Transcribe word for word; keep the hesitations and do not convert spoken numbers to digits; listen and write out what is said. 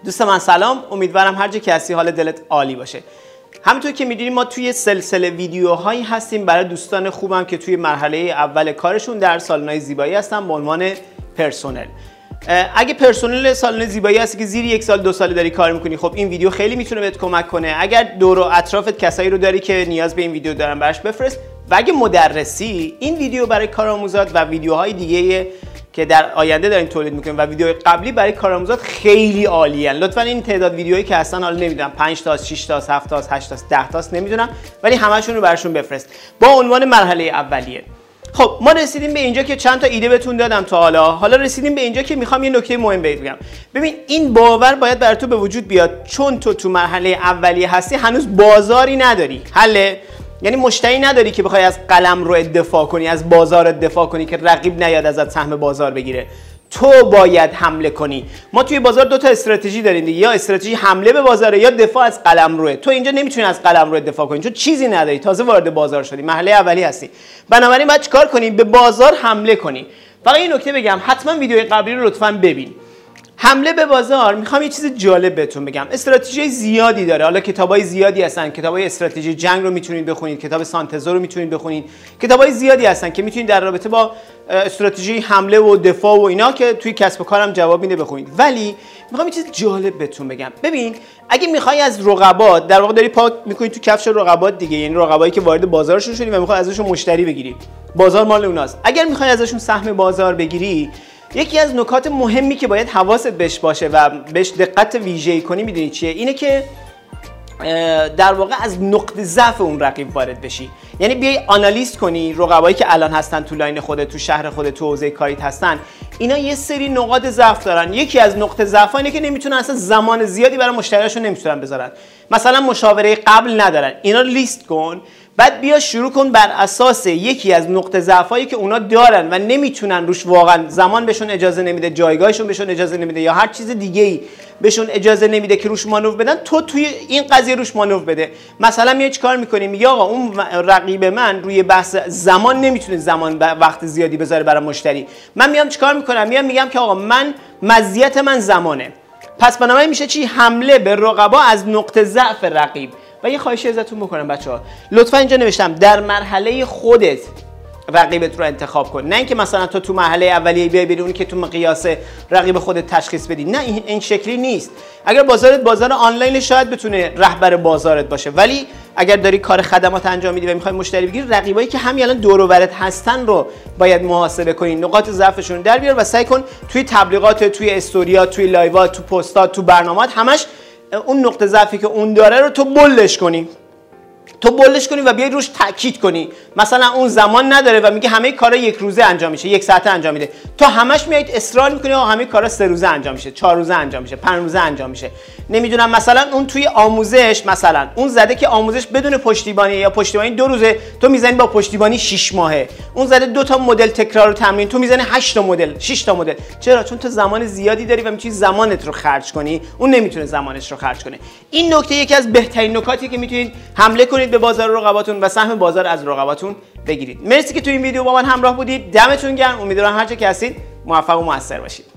دوست من سلام، امیدوارم هر جا که هستی حال دلت عالی باشه. همونطور که میدونیم ما توی سلسله ویدیوهایی هستیم برای دوستان خوبم که توی مرحله اول کارشون در سالن‌های زیبایی هستن به عنوان پرسونل. اگه پرسونل سالن زیبایی هستی که زیر یک سال دو ساله داری کار میکنی، خب این ویدیو خیلی میتونه بهت کمک کنه. اگر دور و اطرافت کسایی رو داری که نیاز به این ویدیو دارن، براش بفرست. و اگه مدرسی، این ویدیو برای کارآموزات و ویدیوهای دیگه که در آینده دارین تولید میکنیم و ویدیوهای قبلی برای کارآموزات خیلی عالیه. لطفا این تعداد ویدیوهایی که هستن حالا نمیدونم پنج تا، شش تا، هفت تا، هشت تا، ده تا نمیدونم، ولی همشون رو براشون بفرست با عنوان مرحله اولیه. خب ما رسیدیم به اینجا که چند تا ایده بهتون دادم تا حالا. حالا رسیدیم به اینجا که میخوام یه نکته مهم بهت بگم. ببین این باور باید برای تو به وجود بیاد، چون تو تو مرحله اولیه هستی، هنوز بازاری نداری. حله؟ یعنی مشتری نداری که بخوای از قلمرو دفاع کنی، از بازار دفاع کنی که رقیب نیاد ازت سهم بازار بگیره. تو باید حمله کنی. ما توی بازار دو تا استراتژی داریم دیگه، یا استراتژی حمله به بازار یا دفاع از قلمرو. تو اینجا نمیتونی از قلمرو دفاع کنی چون چیزی نداری، تازه وارد بازار شدی، مرحله اولی هستی. بنابراین باید چیکار کنی؟ به بازار حمله کنی. فقط این نکته بگم، حتما ویدیوی قبلی رو لطفاً ببین. حمله به بازار، میخوام یه چیز جالب بهتون بگم. استراتژی زیادی داره، حالا کتابای زیادی هستن. کتابای استراتژی جنگ رو میتونید بخونید، کتاب سانتزو رو میتونید بخونید. کتابای زیادی هستن که میتونید در رابطه با استراتژی حمله و دفاع و اینا که توی کسب و کارم جواب میده بخونید. ولی میخوام یه چیز جالب بهتون بگم. ببین اگه میخوای از رقبات، در واقع داری پاک میکنی تو کفش رقبات دیگه، یعنی رقبایی که وارد بازارشون شدی و میخوای ازشون مشتری بگیری، بازار مال اوناست. اگر میخوای ازشون سهم بازار بگیری، یکی از نکات مهمی که باید حواست بهش باشه و بهش دقت ویژه‌ای کنی میدونی چیه؟ اینه که در واقع از نقطه ضعف اون رقیب وارد بشی. یعنی بیای آنالیز کنی رقبایی که الان هستن تو لاین خودت، تو شهر خودت، تو حوزه کاریت هستن، اینا یه سری نقاط ضعف دارن. یکی از نقطه ضعف‌ها اینه که نمیتونن اصلا زمان زیادی برای مشتریاشون نمیتونن بذارن. مثلا مشاوره قبل ندارن. اینا رو لیست کن، بعد بیا شروع کن بر اساس یکی از نقطه ضعفایی که اونا دارن و نمیتونن روش، واقعا زمان بهشون اجازه نمیده، جایگاهشون بهشون اجازه نمیده یا هر چیز دیگه‌ای بهشون اجازه نمیده که روش مانور بدن، تو توی این قضیه روش مانور بده. مثلا میای چیکار می‌کنی؟ میگی آقا اون رقیب من روی بحث زمان نمیتونه زمان وقت زیادی بذاره برای مشتری. من میام چیکار می‌کنم؟ میام میگم که آقا من مزیت من زمانه. پس بنابراین میشه چی؟ حمله به رقبا از نقطه ضعف رقیب. و یه خواهشی ازتون بکنم بچه‌ها، لطفا اینجا نوشتم در مرحله خودت رقیبت رو انتخاب کن، نه اینکه مثلا تو تو مرحله اولیه بیای بری اون که تو مقیاس رقیب خودت تشخیص بدی. نه این این شکلی نیست. اگر بازارت بازار آنلاین شاید بتونه رهبر بازارت باشه، ولی اگر داری کار خدمات انجام میدی و میخوای مشتری بگیری، رقیبایی که همین الان دور و برت هستن رو باید محاسبه کنی، نقاط ضعفشون در بیار و سعی کن توی تبلیغات، توی استوریات، توی لایوات، تو پستات، تو برنامه‌ات همش اون نقطه ضعفی که اون داره رو تو بولش کنی. تو بولش کنی و بیای روش تاکید کنی. مثلا اون زمان نداره و میگه همه کارا یک روزه انجام میشه، یک ساعته انجام میده. تو همش میایید اصرار میکنی آقا همه کارا سه روزه انجام میشه، چهار روزه انجام میشه، پنج روزه انجام میشه. نمیدونم مثلا اون توی آموزش، مثلا اون زده که آموزش بدون پشتیبانی یا پشتیبانی دو روزه، تو میزنی با پشتیبانی شش ماهه. اون زده دو تا مدل تکرار و تمرین، تو میزنی هشت تا مدل، شش تا مدل. چرا؟ چون تو زمان زیادی داری و میتونی زمانت رو خرج کنی، اون نمیتونه زمانش رو خرج کنه. این نکته یکی از بهترین نکاتی که میتونید حمله کنید به بازار رقباتون و سهم بازار از رقباتون بگیرید. مرسی که تو این ویدیو با من همراه بودید. دمتون گرم. امیدوارم هر جا که هستید موفق و موثر باشید.